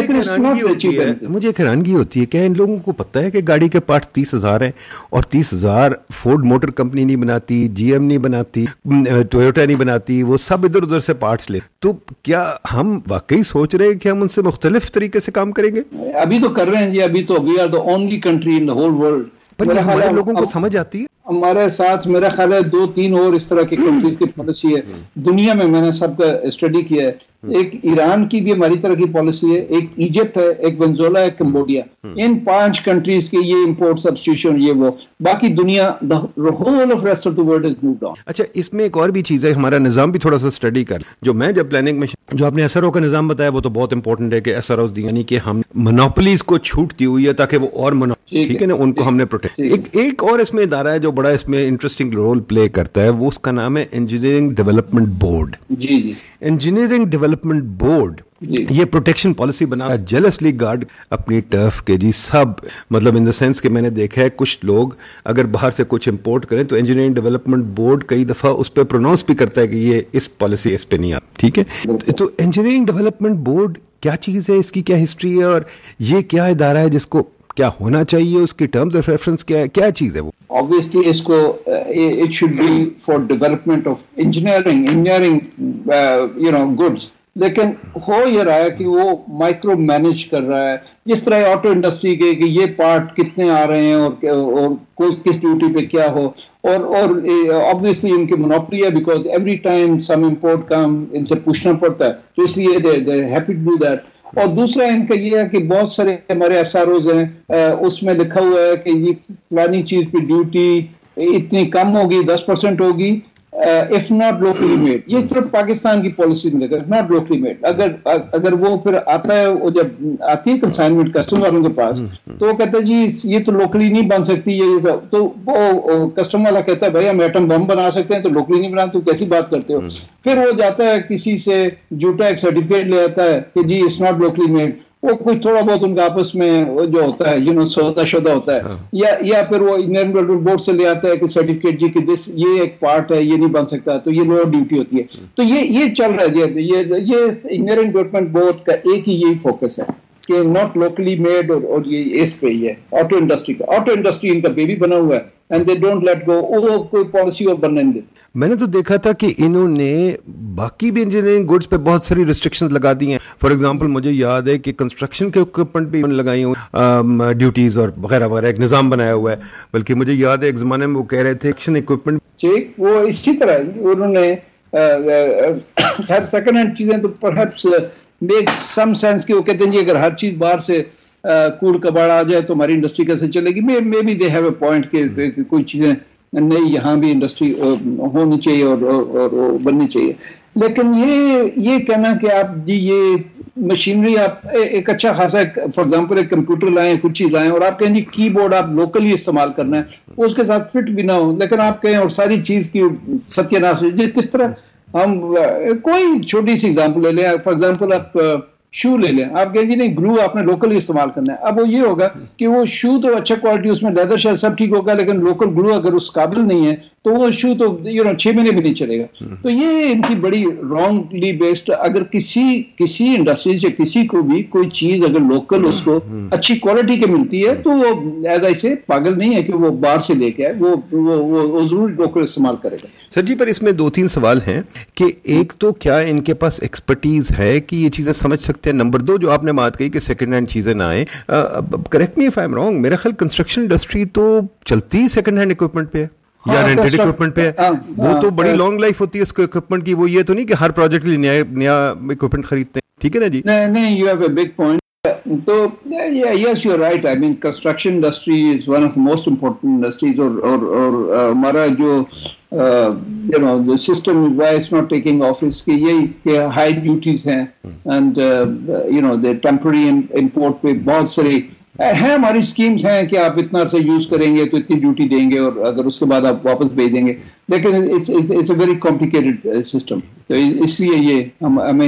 مجھے ایک حیرانگی ہوتی ہے کہ ان لوگوں کو پتہ ہے کہ گاڑی کے پارٹ تیس ہزار ہیں, اور تیس ہزار فورڈ موٹر کمپنی نہیں بناتی, جی ایم نہیں بناتی, ٹویوٹا نہیں بناتی, وہ سب ادھر ادھر سے پارٹس لے. تو کیا ہم واقعی سوچ رہے ہیں کہ ہم ان سے مختلف طریقے سے کام کریں گے؟ ابھی تو کر رہے ہیں جی, ابھی تو we are the only country in the whole world. پر ہمارے لوگوں کو سمجھ آتی ہے. ہمارے ساتھ میرا خیال ہے دو تین اور اس طرح کی کنٹریز کی پالیسی ہے دنیا میں, میں نے سب کا اسٹڈی کیا ہے. ایک ایران کی بھی ہماری طرح کی پالیسی ہے, ایک ایجپٹ ہے, ایک وینزولا ہے, کمبوڈیا. ان پانچ کنٹریز کے یہ امپورٹ سبسٹیوشن یہ وہ, باقی دنیا the whole of rest of the world has moved on. اچھا, اس میں ایک اور بھی چیز ہے, ہمارا نظام بھی تھوڑا سا اسٹڈی کر. جو میں جب پلاننگ میں جو آپ نے ایس آر او کا نظام بتایا وہ تو بہت امپورٹنٹ ہے کہ ایس آر اوز یعنی کہ ہم مونوپلیز کو چھوٹ دی ہوئی ہے تاکہ وہ اور ٹھیک ہے نا, ان کو ہم نے پروٹیکٹ. ایک ایک اور اس میں ادارہ ہے جو بڑا اس میں انٹرسٹنگ رول پلے کرتا ہے, وہ اس کا نام ہے انجینئرنگ ڈیولپمنٹ بورڈ. جی جی انجینئرنگ ڈیولپمنٹ بورڈ یہ پروٹیکشن پالیسی بنا جیلسلی گارڈ اپنی ٹرف کے جی سب, مطلب ان دا سینس کہ میں نے دیکھا ہے کچھ لوگ اگر باہر سے کچھ امپورٹ کریں تو انجینئرنگ ڈیولپمنٹ بورڈ کئی دفعہ اس پہ پروناؤنس بھی کرتا ہے کہ یہ اس پالیسی اس پہ نہیں آتا. ٹھیک ہے, تو انجینئرنگ ڈیولپمنٹ بورڈ کیا چیز ہے, اس کی کیا ہسٹری ہے, اور یہ کیا ادارہ ہے جس کو کیا ہونا چاہیے, اس کی ٹرمز آف ریفرنس کیا ہے, کیا چیز ہے وہ؟ obviously اس کو it should be for development of engineering engineering uh, you know goods, لیکن ہو یہ رہا ہے کہ وہ مائکرو مینج کر رہا ہے, جس طرح آٹو انڈسٹری کے کہ یہ پارٹ کتنے آ رہے ہیں اور اور کس ڈیوٹی پہ کیا ہو, اور اور obviously ان کی مونوپلی ہے because every time some import come ان سے پوچھنا پڑتا ہے, تو اس لیے they they happy to do that. اور دوسرا ان کا یہ ہے کہ بہت سارے ہمارے ایس آر اوز ہیں, اس میں لکھا ہوا ہے کہ یہ فلانی چیز پہ ڈیوٹی اتنی کم ہوگی, دس پرسینٹ ہوگی, اف ناٹ لوکلی میڈ. یہ صرف پاکستان کی پالیسی میں لگا ناٹ لوکلی میڈ. اگر اگر وہ پھر آتا ہے, وہ جب آتی ہے کنسائنمنٹ کسٹم والوں کے پاس, تو وہ کہتا ہے جی یہ تو لوکلی نہیں بن سکتی, یہ تو وہ کسٹم والا کہتا ہے بھائی ہم ایٹم بم بنا سکتے ہیں تو لوکلی نہیں بنا, تو کیسی بات کرتے ہو. پھر وہ جاتا ہے کسی سے جھوٹا ایک سرٹیفکیٹ لے آتا ہے کہ جی اٹس ناٹ لوکلی میڈ. وہ کچھ تھوڑا بہت ان کا آپس میں جو ہوتا ہے یو نو سودا شدہ ہوتا ہے, یا یا پھر وہ انجینئرنگ ڈیولپمنٹ بورڈ سے لے آتا ہے کہ سرٹیفکیٹ جی کہ دس یہ ایک پارٹ ہے یہ نہیں بن سکتا, تو یہ لوور ڈیوٹی ہوتی ہے. تو یہ یہ چل رہا ہے جی, یہ یہ انجینئرنگ ڈیولپمنٹ بورڈ کا ایک ہی یہی فوکس ہے کہ ناٹ لوکلی میڈ, اور یہ اس پہ ہی ہے آٹو انڈسٹری کا. آٹو انڈسٹری ان کا بیبی بنا ہوا ہے and they don't let go, وہ کوئی پالیسی اور بننے نہیں دیتے. میں نے تو دیکھا تھا کہ انہوں نے باقی بھی انجینئرنگ گڈس پہ بہت ساری ریسٹرکشنز لگا دی ہیں. فار ایگزامپل مجھے یاد ہے کہ کنسٹرکشن کے اکوپمنٹ بھی لگائی ہوئی ڈیوٹیز اور وغیرہ وغیرہ, ایک نظام بنایا ہوا ہے. بلکہ مجھے یاد ہے ایک زمانے میں وہ کہہ رہے تھے ایکشن اکوپمنٹ ٹھیک, وہ اسی طرح انہوں نے خیر سیکنڈ ہینڈ چیزیں تو پرہیپس میک سم سینس کہ وہ کہتے ہیں جی اگر ہر چیز باہر سے کوڑ کباڑ آ جائے تو ہماری انڈسٹری کیسے چلے گی. Maybe they have a point کہ کوئی چیزیں نہیں یہاں بھی انڈسٹری ہونی چاہیے اور, اور, اور بننی چاہیے. لیکن یہ یہ کہنا کہ آپ جی یہ مشینری آپ ایک اچھا خاصا فار ایگزامپل ایک کمپیوٹر لائیں, کچھ چیز لائیں, اور آپ کہیں جی کی بورڈ آپ لوکلی استعمال کرنا ہے, وہ اس کے ساتھ فٹ بھی نہ ہو, لیکن آپ کہیں اور ساری چیز کی ستیہ ناش جی کس طرح. ہم کوئی چھوٹی سی ایگزامپل لے لیں, فار ایگزامپل آپ شو لے لیں, آپ کہیں گے نہیں گلو آپ نے لوکلی استعمال کرنا ہے. اب وہ یہ ہوگا کہ وہ شو تو اچھا کوالٹی اس میں لیدر شاید سب ٹھیک ہوگا, لیکن لوکل گلو اگر اس قابل نہیں ہے تو وہ شو تو یو نو چھ مہینے بھی نہیں چلے گا. تو یہ ان کی بڑی رانگلی بیسڈ, اگر کسی کسی انڈسٹری سے کسی کو بھی کوئی چیز اگر لوکل اس کو اچھی کوالٹی کی ملتی ہے تو وہ ایز آئی سے پاگل نہیں ہے کہ وہ باہر سے لے کے آئے, وہ وہ ضرور لوکل استعمال کرے گا. سر جی پر اس میں دو تین سوال ہیں کہ ایک تو کیا ان کے پاس ایکسپرٹیز ہے کہ یہ چیزیں سمجھ سکتے ہیں. نمبر دو جو آپ نے بات کہی کہ سیکنڈ ہینڈ چیزیں نہ آئیں, correct me if I am wrong, میرا خیال کنسٹرکشن انڈسٹری تو چلتی سیکنڈ ہینڈ اکوپمنٹ پہ یا رینٹڈ اکوپمنٹ پہ, وہ تو بڑی لانگ لائف ہوتی ہے اس کو اکوپمنٹ کی. وہ یہ تو نہیں کہ ہر پروجیکٹ کے لیے نیا نیا اکوپمنٹ خریدتے ہیں, ٹھیک ہے نا جی؟ نہیں, you have a big point. تو yes you are right, I mean construction industry is one of the most important industries, اور ہمارا جو you know the system why it's not taking off اس کی یہی کہ ہائی ڈیوٹیز ہیں, and you know the temporary import پہ بہت ساری ہیں ہماری اسکیمز ہیں کہ آپ اتنا عرصہ یوز کریں گے تو اتنی ڈیوٹی دیں گے, اور اگر اس کے بعد آپ واپس بھیج دیں گے, لیکن it's a very complicated system. تو اس لیے یہ ہم ہمیں جو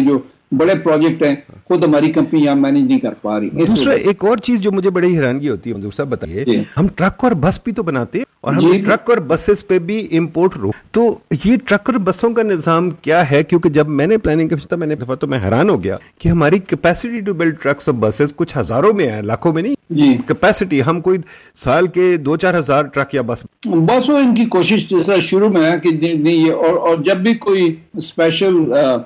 بڑے پروجیکٹ ہیں خود ہماری کمپنی یہاں مینیج نہیں کر پا رہی. دوسرا ایک اور چیز جو مجھے بڑی حیرانگی ہوتی ہے منظور صاحب بتائیے, ہم ٹرک اور بس بھی تو بناتے ہیں اور ہم ٹرک اور بسز پہ بھی امپورٹ رو, تو یہ ٹرک اور بسوں کا نظام کیا ہے؟ کیونکہ جب میں نے پلاننگ کا پوچھا میں نے دفعہ تو میں حیران ہو گیا کہ ہماری کیپیسٹی ٹو بلڈ ٹرکس اور بسز کچھ ہزاروں میں ہے, لاکھوں میں نہیں کیپیسٹی. ہم کوئی سال کے دو چار ہزار ٹرک یا بس بس وہ ان کی کوشش جیسا شروع میں ہے کہ نہیں, اور جب بھی کوئی اسپیشل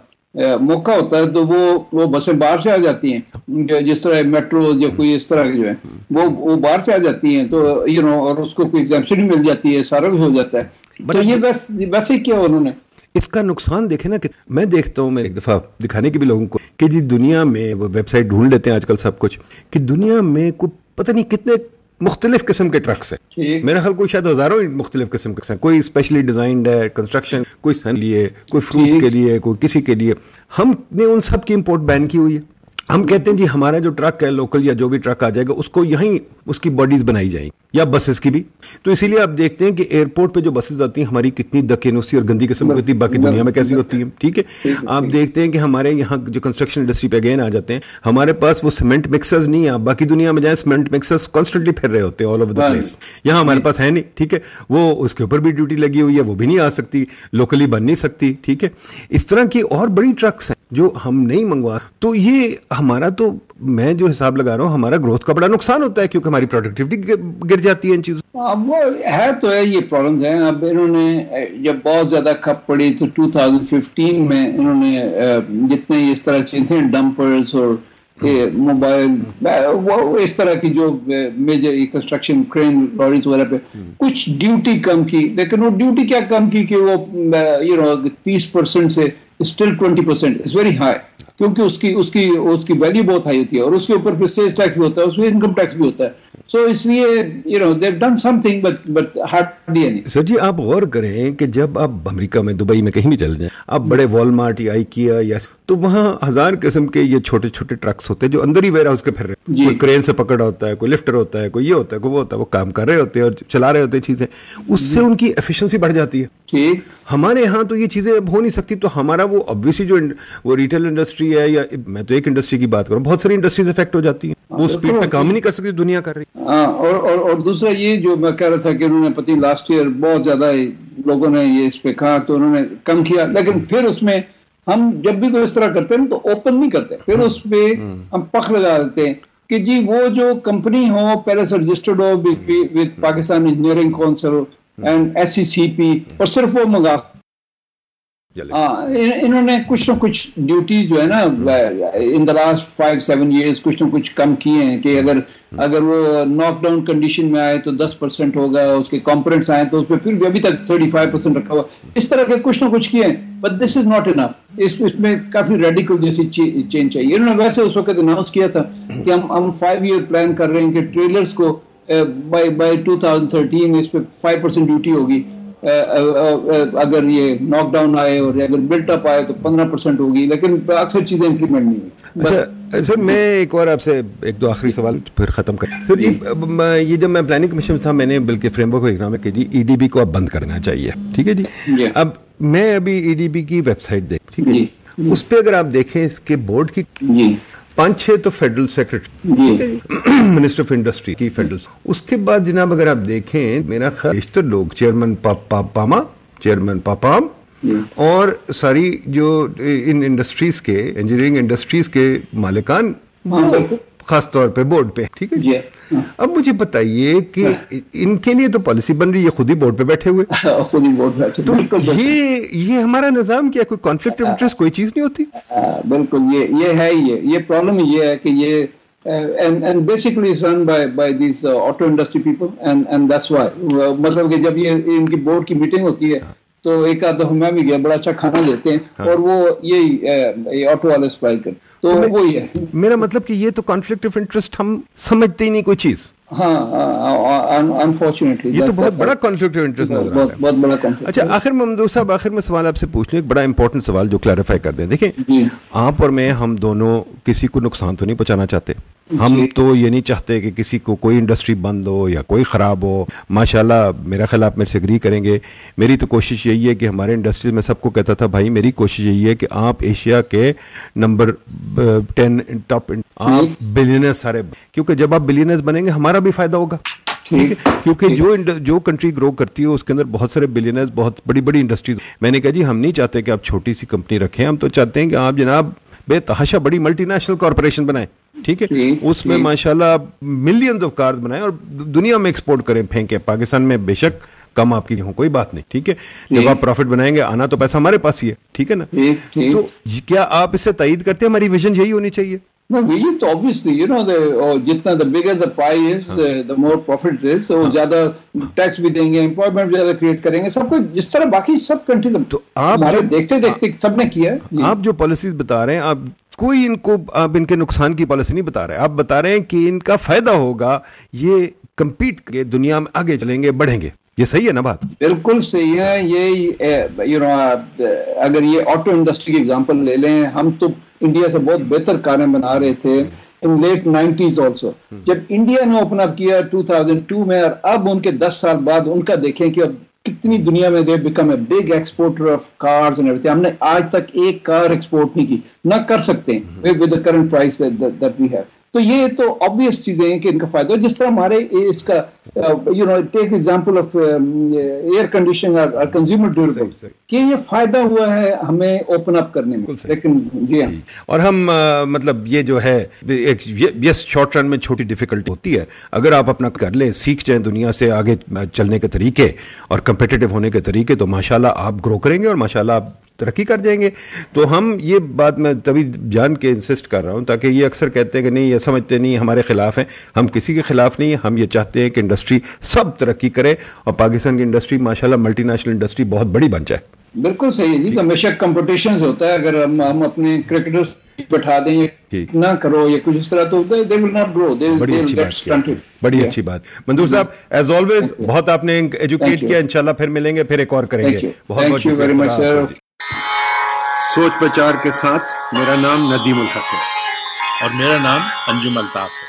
موقع ہوتا ہے تو وہ وہ بسیں باہر سے آ جاتی ہیں, جس طرح میٹرو یا کوئی اس طرح جو ہے وہ وہ باہر سے آ جاتی ہیں, تو یو نو اور اس کو کوئی سبسڈی مل جاتی ہے, سارا کچھ ہو جاتا ہے. تو یہ ویسے کیا انہوں نے اس کا نقصان دیکھے نا, کہ میں دیکھتا ہوں میں ایک دفعہ دکھانے کے بھی لوگوں کو کہ جی دنیا میں وہ ویب سائٹ ڈھونڈ لیتے ہیں آج کل سب کچھ, کہ دنیا میں کوئی پتہ نہیں کتنے مختلف قسم کے ٹرکس ہیں. میرا خیال کوئی شاید ہزاروں مختلف قسم کے ہیں, کوئی اسپیشلی ڈیزائنڈ ہے کنسٹرکشن, کوئی سن لیے, کوئی فروٹ کے لیے, کوئی کسی کے لیے. ہم نے ان سب کی امپورٹ بین کی ہوئی ہے. ہم کہتے ہیں جی ہمارا جو ٹرک ہے لوکل یا جو بھی ٹرک آ جائے گا اس کو یہیں اس کی باڈیز بنائی جائیں یا بسز کی بھی. تو اسی لیے آپ دیکھتے ہیں کہ ایئرپورٹ پہ جو بسز آتی ہیں ہماری کتنی دکنوسی اور گندی قسم کی ہوتی ہے, باقی دنیا میں کیسی ہوتی ہیں. ٹھیک ہے, آپ دیکھتے ہیں کہ ہمارے یہاں جو کنسٹرکشن انڈسٹری پہ اگین آ جاتے ہیں, ہمارے پاس وہ سیمنٹ مکسرز نہیں ہے. آپ باقی دنیا میں جائیں سیمنٹ مکسرز کانسٹنٹلی پھر رہے ہوتے ہیں آل اوور دا پلیس, یہاں ہمارے پاس ہے نہیں. ٹھیک ہے, وہ اس کے اوپر بھی ڈیوٹی لگی ہوئی ہے, وہ بھی نہیں آ سکتی, لوکلی بن نہیں سکتی. ٹھیک ہے, اس طرح کی اور بڑی ٹرکس ہیں جو ہم نہیں منگوا. تو یہ ہمارا تو میں جو حساب لگا رہا ہوں ہمارا گروتھ کا بڑا نقصان ہوتا ہے کیونکہ ہماری پروڈکٹیوٹی گر جاتی ہے ان چیزوں. اب وہ ہے تو ہے, یہ پرابلم ہے. اب انہوں نے جب بہت زیادہ کھپ پڑی تو دو ہزار پندرہ میں انہوں نے جتنے اس طرح چیزیں تھے ڈمپرز اور موبائل وہ اس طرح کی جو میجر کنسٹرکشن کرین لوریز وغیرہ پہ کچھ ڈیوٹی کم کی, لیکن وہ ڈیوٹی کیا کم کی کہ وہ یو نو تیس پرسینٹ سے still twenty percent is very high, کیونکہ اس کی اس کی اس کی ویلیو بہت ہائی ہوتی ہے اور اس کے اوپر پھر سیلز ٹیکس بھی ہوتا ہے, اس میں انکم ٹیکس بھی ہوتا ہے. سو اس لیے you know they have done something but but hardly any. Sir جی آپ غور کریں کہ جب آپ امریکہ میں دبئی میں کہیں بھی چل جائیں, آپ بڑے والمارٹ یا آئیکیا یا تو وہاں ہزار قسم کے یہ چھوٹے چھوٹے ٹرکس ہوتے ہیں جو اندر ہی ویئر ہاؤس کے پھر رہے ہیں. کوئی کرین سے پکڑا ہوتا ہے, کوئی لفٹر ہوتا ہے, کوئی یہ ہوتا ہے, کوئی وہ ہوتا ہے, وہ کام کر رہے ہوتے ہیں اور چلا رہے ہوتے ہیں چیزیں, اس سے ان کی ایفیشنسی بڑھ جاتی ہے. ہمارے ہاں تو یہ چیزیں اب ہو نہیں سکتی. تو ہمارا وہ obviously جو وہ ریٹیل انڈسٹری ہے, یا میں تو ایک انڈسٹری کی بات کروں, بہت ساری انڈسٹریز افیکٹ ہو جاتی ہیں, وہ اسپیڈ پہ کام ہی نہیں کر سکتی دنیا کر رہی. اور اور دوسرا یہ جو میں کہہ رہا تھا کہ انہوں نے پتی لاسٹ ایئر بہت زیادہ لوگوں نے یہ اس پہ کہا تو انہوں نے کم کیا, لیکن پھر اس میں ہم جب بھی کوئی اس طرح کرتے ہیں تو اوپن نہیں کرتے, پھر اس پہ ہم پخ لگا دیتے ہیں کہ جی وہ جو کمپنی ہو پہلے سے رجسٹرڈ ہو with Pakistan engineering council and S C C P, اور صرف وہ منگا. ہاں انہوں نے کچھ نہ کچھ ڈیوٹی جو ہے نا in the last five seven years کچھ نہ کچھ کم کیے ہیں کہ اگر اگر وہ ناک ڈاؤن کنڈیشن میں آئے تو دس پرسینٹ ہوگا, اس کے کمپوننٹس آئے تو اس پہ پھر بھی ابھی تک تھرٹی فائیو پرسینٹ رکھا ہوا. اس طرح کے کچھ نہ کچھ کیے ہیں, but this is not enough. اس اس میں کافی ریڈیکل جیسی چینج چاہیے. انہوں نے ویسے اس وقت اناؤنس کیا تھا کہ ہم ہم فائیو ایئر پلان کر رہے ہیں کہ ٹریلرس کو by by two thousand thirteen اس پہ فائیو پرسینٹ ڈیوٹی ہوگی, اگر یہ ناک ڈاؤن آئے اور اگر بلٹ اپ آئے تو پندرہ پرسینٹ ہوگی, لیکن اکثر چیزیں امپلیمنٹ نہیں ہوئی. اچھا سر, میں ایک اور آپ سے ایک دو آخری سوال پھر ختم کر. سر یہ جب میں پلاننگ کمیشن میں تھا میں نے بلکہ فریم ورک کو اقرام کہ جی ای ڈی بی کو اب بند کرنا چاہیے. ٹھیک ہے جی, اب میں ابھی ای ڈی بی کی ویب سائٹ دیکھ, ٹھیک ہے, اس پہ اگر آپ دیکھیں اس کے بورڈ کی پانچ چھ تو federal secretary, minister of industry کی فیڈرل. اس کے بعد جناب اگر آپ دیکھیں میرا خیال بیشتر لوگ چیئرمین پاپاما, چیئرمین پاپام اور ساری جو ان انڈسٹریز کے انجینئرنگ انڈسٹریز کے مالکان خاص طور پہ بورڈ پہ. ٹھیک ہے, اب مجھے بتائیے کہ ان کے لیے تو پالیسی بن رہی ہے, خود ہی بورڈ پہ بیٹھے ہوئے, خود ہی بورڈ بیٹھے. تو یہ یہ ہمارا نظام کیا, کوئی کانفلکٹ آف انٹرسٹ کوئی چیز نہیں ہوتی؟ بالکل یہ یہ ہے, یہ یہ پرابلم یہ ہے کہ یہ and and basically it's run by by these uh, auto industry people and and that's why مطلب کہ جب یہ ان کی بورڈ کی میٹنگ ہوتی ہے تو ایک آدھ دفعہ میں بھی گیا, بڑا اچھا کھانا دیتے ہیں اور وہ یہی آٹو والے سپلائی کرتے, تو وہی ہے. میرا مطلب کہ یہ تو کانفلکٹ آف انٹرسٹ ہم سمجھتے ہی نہیں کوئی چیز. ہاں انفارچونیٹلی یہ تو بہت بڑا کانفلکٹ آف انٹرسٹ نظر آتا ہے, بہت بڑا کانفلکٹ. اچھا آخر میں ممدوح صاحب, آخر میں سوال آپ سے پوچھ لوں, ایک بڑا امپورٹنٹ سوال جو کلیریفائی کر دیں. دیکھیں آپ اور میں ہم دونوں کسی کو نقصان تو نہیں پہنچانا چاہتے, ہم تو یہ نہیں چاہتے کہ کسی کو کوئی انڈسٹری بند ہو یا کوئی خراب ہو. ماشاءاللہ میرا خیال آپ میرے سے اگری کریں گے. میری تو کوشش یہی ہے کہ ہمارے انڈسٹری میں سب کو کہتا تھا بھائی میری کوشش یہی ہے کہ آپ ایشیا کے نمبر ٹین ٹاپ آپ بلینئر سارے, کیونکہ جب آپ بلینئر بنیں گے ہمارا بھی فائدہ ہوگا. ٹھیک ہے, کیونکہ جو جو کنٹری گرو کرتی ہے اس کے اندر بہت سارے بلینئرز, بہت بڑی بڑی انڈسٹریز. میں نے کہا جی ہم نہیں چاہتے کہ آپ چھوٹی سی کمپنی رکھیں, ہم تو چاہتے ہیں کہ آپ جناب بے تحاشا بڑی ملٹی نیشنل کارپوریشن بنائیں. ٹھیک ہے, اس میں ماشاءاللہ ملینز آف کارز بنائیں اور دنیا میں ایکسپورٹ کریں, پھینکیں. پاکستان میں بے شک کم آپ کی ہوں, کوئی بات نہیں. ٹھیک ہے, جب آپ پروفٹ بنائیں گے آنا تو پیسہ ہمارے پاس ہی ہے. ٹھیک ہے نا, تو کیا آپ اس سے تائید کرتے ہیں ہماری ویژن یہی ہونی چاہیے؟ No, vision تو obviously, you know, the, oh, جتنا the bigger the pie is, the, the more profit is, so زیادہ ٹیکس بھی دیں گے, employment بھی زیادہ کریٹ کریں گے, سب کو جس طرح باقی سب کنٹری تو آپ دیکھتے دیکھتے سب نے کیا. آپ جو پالیسیز بتا رہے ہیں, آپ کوئی ان کو آپ ان کے نقصان کی پالیسی نہیں بتا رہے, آپ بتا رہے ہیں کہ ان کا فائدہ ہوگا, یہ کمپیٹ کے دنیا میں آگے چلیں گے, بڑھیں گے. یہ صحیح ہے نا بات؟ بالکل صحیح ہے. یہ یو نو اگر یہ آٹو انڈسٹری کی ایگزامپل لے لیں, ہم تو انڈیا سے بہت بہتر کاریں بنا رہے تھے ان لیٹ نائنٹیز آلسو. جب انڈیا نے اوپن اپ کیا ٹو تھاؤزینڈ ٹو میں, اور اب ان کے دس سال بعد ان کا دیکھیں کہ اب کتنی دنیا میں they become a big exporter of cars and everything. ہم نے آج تک ایک کار ایکسپورٹ نہیں کی, نہ کر سکتے ہیں with the current price that we have. تو یہ تو obvious چیزیں ہیں کہ ان کا فائدہ, جس طرح ہمارے اس کا you know take example of air conditioning اور کنزیومر ڈیوریبل, کہ یہ فائدہ ہوا ہے ہمیں اوپن اپ کرنے میں. لیکن جی ہاں, اور ہم مطلب یہ جو ہے ایک یس شارٹ رن میں چھوٹی ڈیفیکلٹی ہوتی ہے, اگر آپ اپنا کر لیں, سیکھ جائیں دنیا سے آگے چلنے کے طریقے اور کمپیٹیٹو ہونے کے طریقے, تو ماشاءاللہ آپ گرو کریں گے اور ماشاءاللہ آپ ترقی کر جائیں گے. تو ہم یہ بات میں تبھی جان کے انسسٹ کر رہا ہوں, تاکہ یہ اکثر کہتے ہیں کہ نہیں یہ سمجھتے نہیں ہمارے خلاف ہیں. ہم کسی کے خلاف نہیں ہیں, ہم یہ چاہتے ہیں کہ انڈسٹری سب ترقی کرے اور پاکستان کی انڈسٹری ماشاءاللہ ملٹی نیشنل انڈسٹری بہت بڑی بن جائے. بالکل صحیح ہے جی. ہمیشہ کمپٹیشنز ہوتا ہے, اگر ہم ہم اپنے کرکٹرز بٹھا دیں نہ کرو یا کچھ اس طرح, تو they will not grow. بڑی اچھی بات, بڑی اچھی بات. منظور صاحب ایز آلویز بہت آپ نے ایجوکیٹ کیا, انشاءاللہ پھر ملیں گے, پھر ایک اور کریں گے. بہت بہت شکریہ. سوچ بچار کے ساتھ میرا نام ندیم الحق ہے اور میرا نام انجم الطاف ہے.